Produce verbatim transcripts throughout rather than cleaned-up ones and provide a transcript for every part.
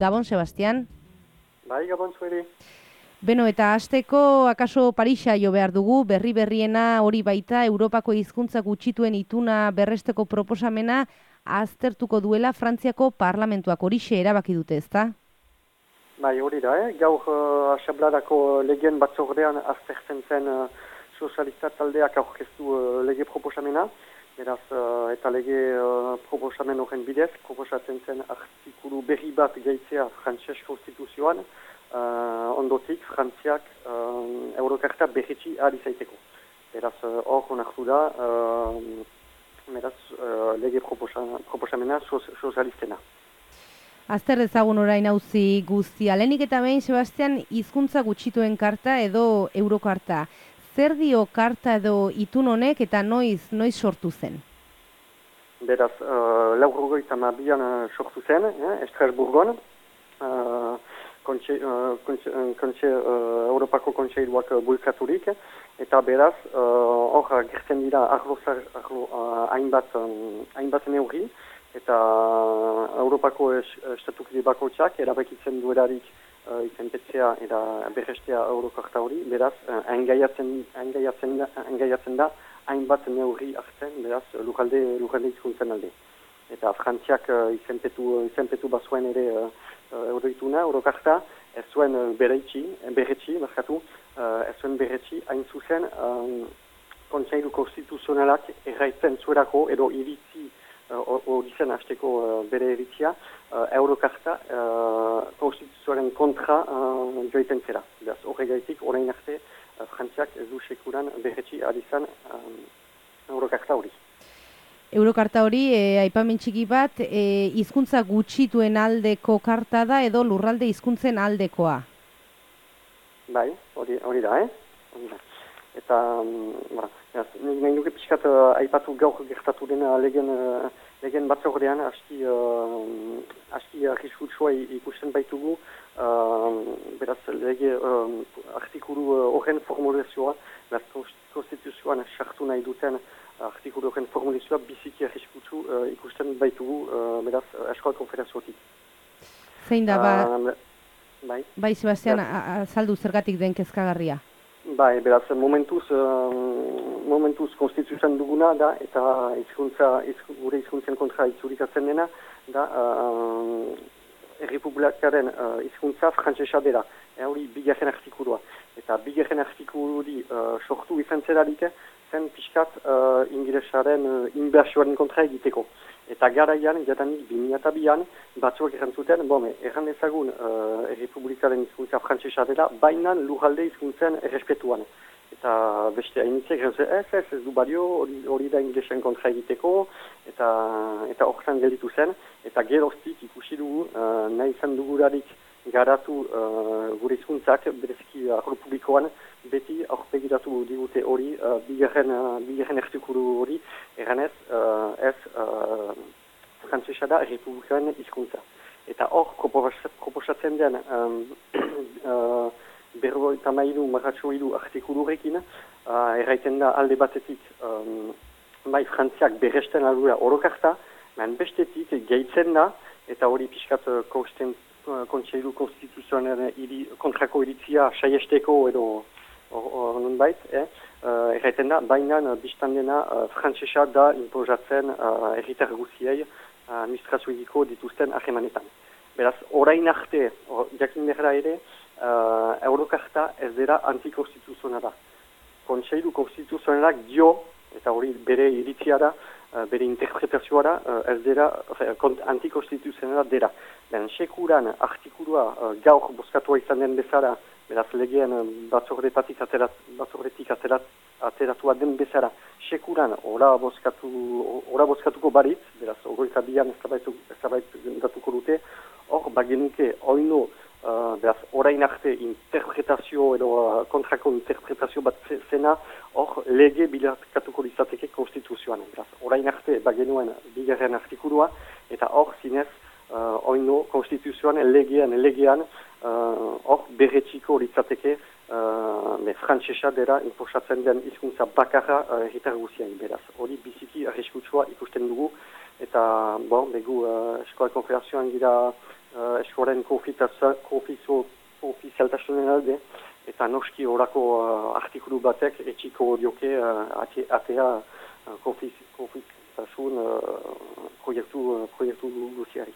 Gabon, Sebastian. Bai, Gabon zueri. Beno, eta hasteko akaso Parisa jo behar dugu, berri-berriena hori baita Europako hizkuntza gutxituen ituna berresteko proposamena aztertuko duela Frantziako parlamentuak horixe erabaki dute, ezta? Bai, hori da, eh? Gaur uh, asambladako legeen batzordean aztertzen zen uh, sozialista taldeak aurkeztu uh, lege proposamena. Beraz, uh, eta lege uh, proposamen horren bidez, proposatzen zen artikulu berri bat gehitzea Frantses konstituzioan, uh, ondotik Frantziak uh, Eurokarta berritsi ahal izaiteko. Beraz, hor uh, onartu da, uh, beraz, uh, lege proposamena sozialistena. Azter dezagun orain auzi guztia. Lehenik eta behin, Sebastian, hizkuntza gutxituen karta edo Eurokarta. Zer dio karta edo itun honek eta noiz noiz sortu zen? Beraz, uh, laurrogeita hamabian uh, sortu zen, eh, Estrasburgon, uh, kontxe, uh, kontxe, kontxe, uh, Europako kontseiluak uh, bulkaturik, eta beraz, hor uh, gertzen dira arlo, arlo, uh, hainbat, um, hainbat neurri, eta Europako estatukide bakoitzak erabakitzen duelarik uh, izenpetzea eta berrestea Eurokarta hori, beraz, uh, engaiatzen, engaiatzen, da, engaiatzen da hainbat neurri hartzen, beraz, lujalde, lujalde hizkuntzen alde. Eta Frantziak uh, izenpetu, izenpetu bazuen ere uh, Euroituna, Eurokarta, ez zuen uh, beretsi, beretsi, markatu, uh, ez zuen beretsi, hain zuzen, um, Kontseilu Konstituzionalak erraiten zuerako edo iritzi hori zen hasteko uh, bere eritzia, uh, Eurokarta uh, konstituzioaren kontra uh, joiten zera. Beraz, horregaitik, orain arte, uh, Frantziak ez du sekuran berretsi adizan um, Eurokarta hori. Eurokarta hori, e, aipamen txiki bat, e, hizkuntza gutxituen aldeko karta da edo lurralde hizkuntzen aldekoa? Bai, hori, hori da, eh? Hori da. Eta, um, bara, nahi duke pixkat uh, aipatu gaur gertatu dena legen, uh, legen batzordean aski, uh, aski arriskutsua ikusten baitugu, uh, beraz lege uh, artikulu horren uh, formulazioa, beraz konstituzioan sartu nahi duten artikulu horren formulazioa biziki arriskutsu uh, ikusten baitugu, uh, beraz Eskola Konfederaziotik. Zein da, ba, uh, bai, bai Sebastian, azaldu zergatik den kezkagarria? Bai, beraz, momentuz, uh, momentuz konstituzioan duguna da, eta izkuntza, izk, gure hizkuntzen kontra itzurikatzen dena, da, uh, errepublikaren uh, hizkuntza frantsesa dela, e, hori bigarren artikulua. Eta bigarren artikuluri uh, sortu izan zelarik, zen pixkat uh, ingelesaren uh, inbertsioaren kontra egiteko. Eta garaian, jatanik bi mila bian, batzuak erantzuten, bon, erran ezagun uh, errepublikaren hizkuntza frantsesa dela, baina lurralde hizkuntzen errespetuan. Eta beste hainitzek, ez, ez, ez du balio, hori da inglesen kontra egiteko, eta eta horretan gelditu zen, eta geroztik ikusi dugu, uh, nahi izan dugularik garatu uh, gure hizkuntzak, bereziki arlo publikoan, beti aurpegiratu digute hori, uh, bigarren, uh, bigarren artikulu hori, erranez, uh, ez uh, frantsesa da errepublikaren hizkuntza. Eta hor, proposatzen den um, uh, berrogeita hamairu marratxo hiru artikulu horrekin, uh, erraiten da alde batetik, um, bai Frantziak berresten aldura Eurokarta, baina bestetik gehitzen da, eta hori pixkat uh, kontseilu konstituzionaren kontrako iritzia saiesteko edo non bait, eh? uh, erraiten da, baina biztan dena uh, frantsesa da imposatzen uh, erritar guziei uh, administrazioiko dituzten ahemanetan. Beraz, orain arte, or, jakin berra ere, uh, Eurokarta ez dira antikonstituzionala. Kontseilu konstituzionalak dio, eta hori bere iritzia da, uh, bere interpretazioa da, uh, ez dira antikonstituzionala dira. Ben, sekuran artikulua uh, gaur bozkatua izan den bezala, beraz legeen batzordetatik aterat, batzordetik aterat, ateratua den bezala, sekuran ora bozkatu, ora bozkatuko baritz, beraz ogoita bian eztabaidatuko dute, hor bagenuke oino, uh, beraz orain arte interpretazio edo uh, kontrako interpretazio bat zena, hor lege bilakatuko izateke konstituzioan. Beraz orain arte bagenuen bigarren artikulua, eta hor zinez, uh, oino konstituzioan legean, legean, hor uh, berretxiko litzateke uh, frantsesa dela inposatzen den hizkuntza bakarra herritar uh, guziai, beraz. Hori biziki arriskutsua ikusten dugu, eta bon, begu uh, Eskola Konfederazioan gira uh, eskoaren koofizialtasunen alde, eta noski horako uh, artikulu batek etxiko dioke uh, ate, atea uh, koofizitasun uh, proiektu, uh, proiektu guziari.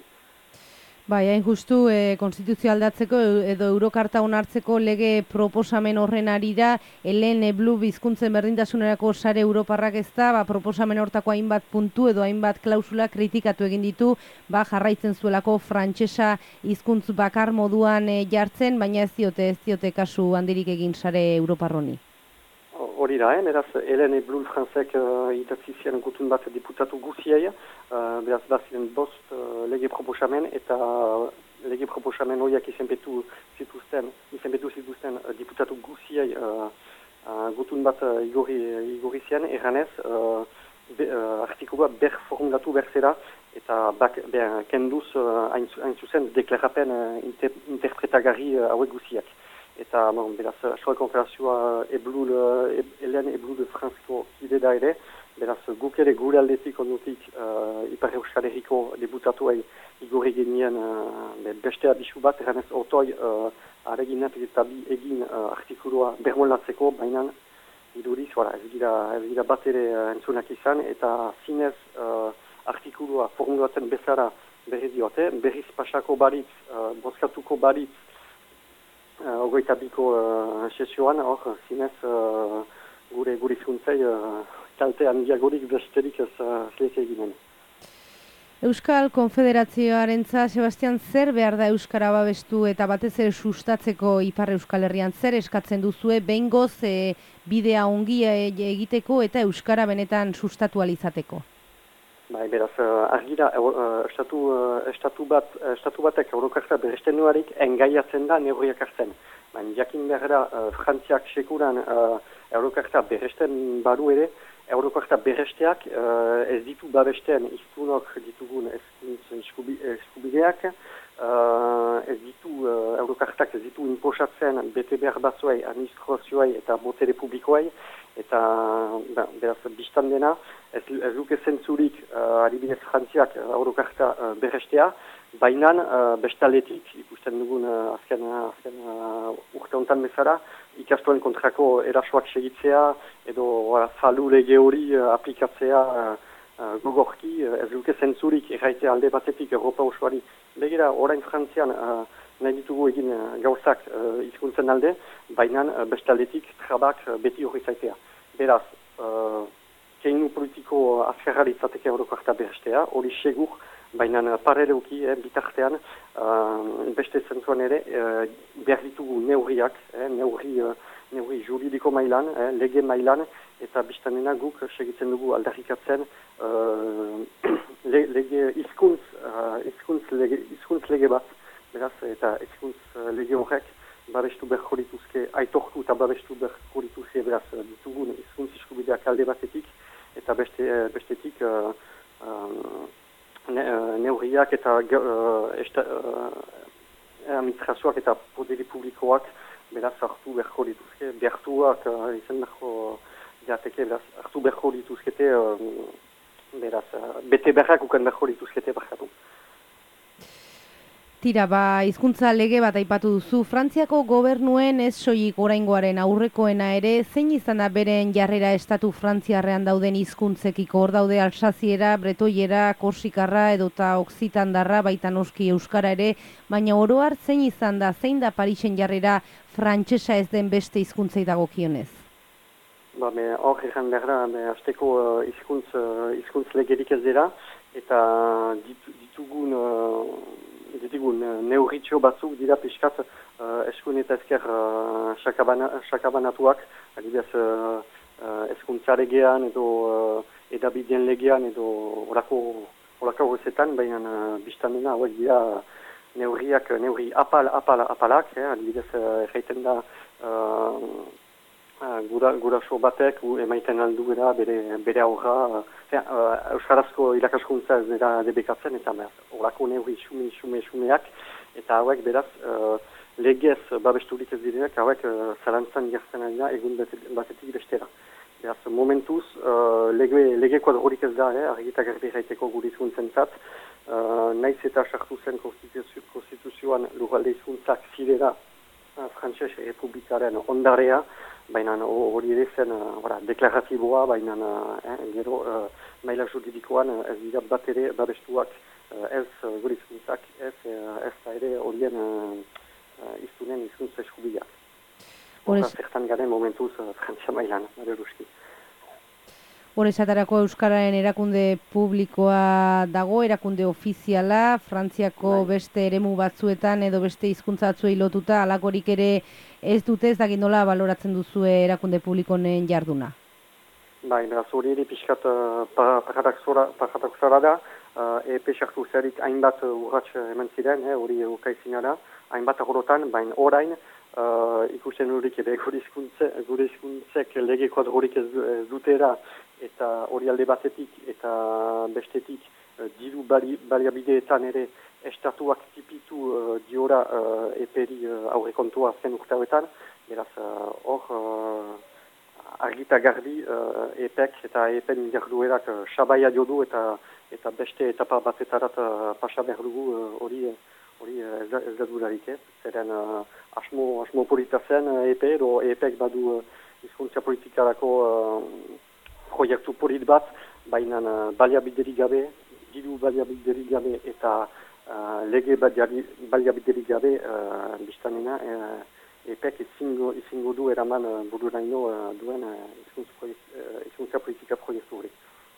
Bai, hain justu, e, konstituzio aldatzeko edo Eurokarta onartzeko lege proposamen horren arira, Helen Blue hizkuntzen berdintasunerako sare Europarrak ez da, ba, proposamen hortako hainbat puntu edo hainbat klausula kritikatu egin ditu, ba, jarraitzen zuelako frantsesa hizkuntz bakar moduan e, jartzen, baina ez diote, ez diote kasu handirik egin sare Europarroni. Hori da, eh? Beraz, Helen Blue frantzek uh, idatzi ziren gutun bat diputatu guziei, uh, beraz, baziren bost uh, lege proposamen, eta lege proposamen horiak izenpetu zituzten, izenpetu zituzten uh, diputatu guziei uh, uh, gutun bat uh, igorri, igorri ziren, erranez, uh, be, uh, artikulua ber formulatu berzera, eta bak, ber, kenduz uh, hain, hain zuzen deklarapen uh, inter, interpretagarri uh, hauek guziak. Eta, bon, beraz, Askola Konfederazioa Eblul, Helen Eblul franzko kide da ere, beraz, guk ere gure aldetik ondutik uh, Ipar Euskal Herriko diputatuei igorri genien uh, beste abisu bat, erranez otoi uh, areginak eta bi egin uh, artikulua bermolatzeko, baina iduriz, voilà, ez gira, ez gira bat ere uh, entzunak izan, eta zinez uh, artikulua formulatzen bezala berri diote, berriz pasako baritz, uh, bozkatuko baritz, Uh, ogoita biko uh, sesioan, hor, zinez uh, gure gure hizkuntzei uh, kalte handiagorik besterik ez uh, zleke eginen. Euskal Konfederazioarentzat, Sebastian, zer behar da Euskara babestu eta batez ere sustatzeko Ipar Euskal Herrian, zer eskatzen duzue behingoz e, bidea ongi egiteko eta Euskara benetan sustatu alizateko? Bai, beraz, uh, argira, uh, estatu, uh, estatu, bat, uh, estatu batek Eurokarta beresten nuarik engaiatzen da neurriak hartzen. Baina jakin behar da, uh, Frantziak sekuran uh, Eurokarta beresten badu ere, Eurokarta beresteak uh, ez ditu babesten iztunok ditugun eskubideak, uh, ez ditu, uh, Eurokartak ez ditu inposatzen bete behar batzuei, administrazioei eta botere publikoei, eta ba, beraz, biztan dena, ez, ez luke zentzurik uh, adibidez Frantziak uh, Eurokarta uh, berestea, baina uh, bestaletik, ikusten dugun uh, azken, azken uh, urte honetan bezala, ikastoen kontrako erasoak segitzea, edo uh, falu lege hori uh, aplikatzea uh, uh, gogorki, uh, ez luke zentzurik erraite alde batetik Europa osoari. Begira, orain Frantzian uh, nahi ditugu egin uh, gauzak uh, hizkuntzen alde, baina uh, bestaletik trabak uh, beti hori zaitea. Beraz, uh, keinu politiko azkarra ditzateke Eurokarta berestea, hori segur, baina paraleuki, eh, bitartean, uh, beste zentuan ere, uh, behar ditugu neurriak, eh, neurri, uh, neurri juridiko mailan, eh, lege mailan, eta biztanena guk segitzen dugu aldarrikatzen uh, le, lege izkuntz, uh, izkuntz, lege, izkuntz lege bat, beraz, eta izkuntz uh, lege horrek, babestu berko dituzke, aitortu eta babestu berko dituzke, beraz, ditugun izkuntz eskubideak alde batetik, eta beste, bestetik uh, uh, ne, uh, neurriak eta uh, esta, uh, administrazioak eta poderi publikoak beraz hartu berko dituzke, behartuak uh, izan berko jateke, beraz hartu berko dituzkete, uh, beraz, uh, bete berrak ukan berko dituzkete barkatu. Tira, ba, hizkuntza lege bat aipatu duzu. Frantziako gobernuen ez soilik oraingoaren aurrekoena ere, zein izan da beren jarrera estatu frantziarrean dauden hizkuntzekiko? Hor daude alsaziera, bretoiera, korsikarra edota oksitandarra, baita noski euskara ere, baina oro har zein izan da, zein da Parisen jarrera frantsesa ez den beste hizkuntzei dagokionez? Ba, me hor egan behar da, me hasteko uh, hizkuntz, uh, hizkuntz legerik ez dira, eta dit, ditugun... Uh, ditugun neurritxo batzuk dira pixkat uh, eskun eta ezker uh, sakabanatuak, adibidez uh, uh, eskuntza legean edo uh, edabideen legean edo orako horrezetan, baina uh, biztan dena hauek dira neurriak, neurri apal, apal, apalak, eh, adibidez uh, erraiten da uh, uh, gura, guraso batek emaiten aldu gara bere, bere aurra, uh, Uh, euskarazko irakaskuntza ez dira debekatzen, eta horako neurri xume, xume, xumeak, eta hauek beraz uh, legez babesturik ez direnak, hauek uh, zalantzan gertzen ari da egun batetik bestera. Beraz, momentuz, uh, lege, lege kuadrorik ez da, eh, argita garbi erraiteko gure hizkuntzentzat, uh, naiz eta sartu zen konstituzio, konstituzioan lurralde hizkuntzak zirela uh, Frantses Republikaren ondarea, baina hori ere zen uh, deklaratiboa, baina uh, eh, gero uh, maila juridikoan uh, ez dira bat ere babestuak uh, ez uh, gure hizkuntzak, ez, uh, ez da ere horien uh, uh, iztunen hizkuntza eskubideak. Horra zertan garen momentuz uh, Frantzia mailan, nire uski. Horrezatarako Euskararen erakunde publikoa dago, erakunde ofiziala, Frantziako bai. Beste eremu batzuetan edo beste hizkuntza batzuei lotuta, alakorik ere ez dute, ez dakit nola baloratzen duzue erakunde publikonen jarduna? Bai, beraz hori ere pixkat uh, paradoxora da, uh, E P sartu zerik hainbat urratx eman ziren, hori eh, ukaizina da, hainbat agorotan, baina orain, Uh, ikusten horik ere gure hizkuntzek lege kuadrorik ez dutera eta hori alde batetik eta bestetik uh, diru bali, baliabideetan ere estatuak tipitu uh, diora uh, eperi uh, aurrekontua zen urteetan, beraz hor uh, uh, argita garbi uh, epek eta epen jarduerak uh, sabaia jodu eta eta beste etapa batetarat uh, pasa behar dugu hori uh, hori ez da, ez da durarik, eh? Zeren uh, asmo, asmo polita zen uh, E P, edo E P ek badu uh, hizkuntza politikarako uh, proiektu polit bat, baina uh, baliabiderik gabe, diru baliabiderik gabe eta uh, lege baliabiderik gabe uh, biztanena uh, E P ek izingo, izingo du eraman uh, bururaino uh, duen uh, hizkuntza uh, politika proiektu hori.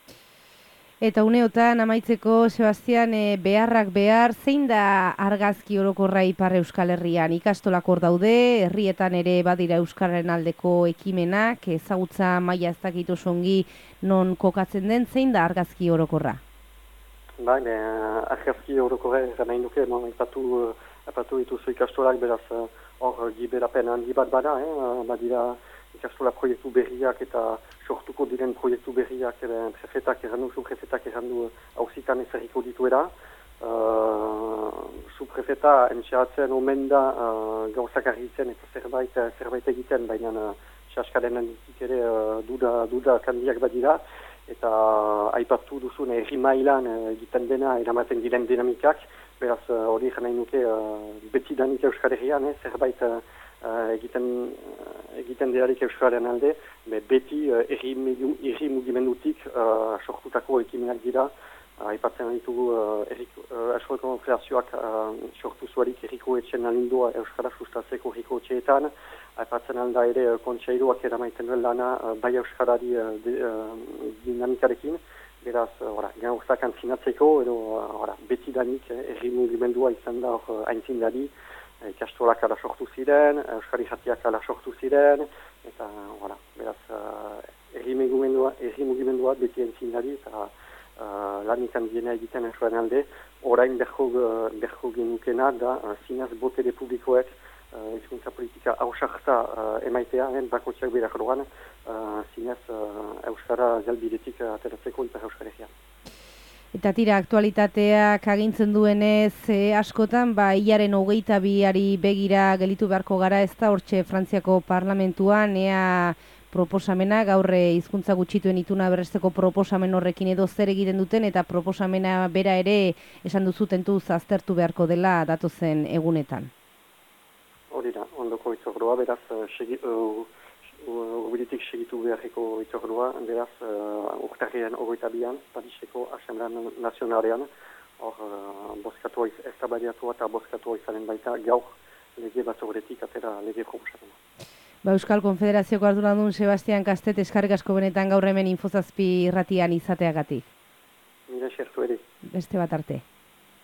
Eta uneotan amaitzeko, Sebastian, e, beharrak behar, zein da argazki orokorra Ipar Euskal Herrian? Ikastolak hor daude, herrietan ere badira Euskararen aldeko ekimenak, ezagutza maila ez dakit oso ongi non kokatzen den, zein da argazki orokorra? Ba, ne, argazki orokorra eran nahi nuke, epatu, epatu dituzu ikastolak, beraz hor giberapen handi bat bada, eh? Badira ikastola proiektu berriak eta sortuko diren proiektu berriak eh, prefetak errandu, subprefetak errandu hausitan ezerriko dituera. Uh, subprefeta entxeratzen omen da uh, gauzak argitzen eta zerbait, zerbait egiten, baina uh, xaskaren handitik ere uh, duda, duda kandiak badira. Eta uh, aipatu duzun erri mailan uh, egiten dena eramaten diren dinamikak, beraz hori uh, nahi nuke uh, beti danik Euskal Herrian, eh, zerbait uh, Uh, egiten, uh, egiten delarik Euskararen alde, be beti uh, erri, erri mugimendutik uh, sortutako ekimenak dira. Aipatzen uh, ditugu uh, eskoleko kreazioak uh, sortu zuarik erriko etxen alindua Euskara sustatzeko erriko etxeetan. Aipatzen alda ere uh, kontseiluak eramaiten duen lana uh, bai Euskarari uh, de, uh, dinamikarekin. Beraz, uh, gauzak antzinatzeko, edo uh, beti danik erri mugimendua izan da uh, aintzindari. Ikastolak ala sortu ziren, Euskari jatiak ala sortu ziren, eta, voilà, beraz, uh, erri mugimendua beti entzindari, eta uh, lanik handiena egiten Euskaren alde, orain berko, uh, berko genukena da, uh, zinaz botere publikoek, hizkuntza uh, politika hausarta uh, emaitea, eh, bakotxak berak logan, uh, zinaz uh, Euskara zelbidetik uh, ateratzeko eta Euskal Herrian. Eta tira, aktualitateak agintzen duenez e, askotan, ba, hilaren hogeita biari begira gelitu beharko gara, ez da hortxe Frantziako parlamentuan, ea proposamena, gaurre hizkuntza gutxituen ituna berresteko proposamen horrekin edo zer egiten duten, eta proposamena bera ere esan duzutentuz aztertu beharko dela datozen egunetan. Hori da, ondoko itzordua, beraz, segi, uh, Urbilitik segitu beharreko itzordua, beraz, uh, urtarriaren ogoita bian, Pariseko Asamblea Nazionalean, hor uh, boskatua ez tabariatua eta boskatua izanen baita gaur lege batzordetik atera lege proposamena. Ba, Euskal Konfederazioko arduradun Sebastian Kastet eskarrik asko benetan gaur hemen Infozazpi irratian izateagatik. Mila esertu ere. Beste bat arte.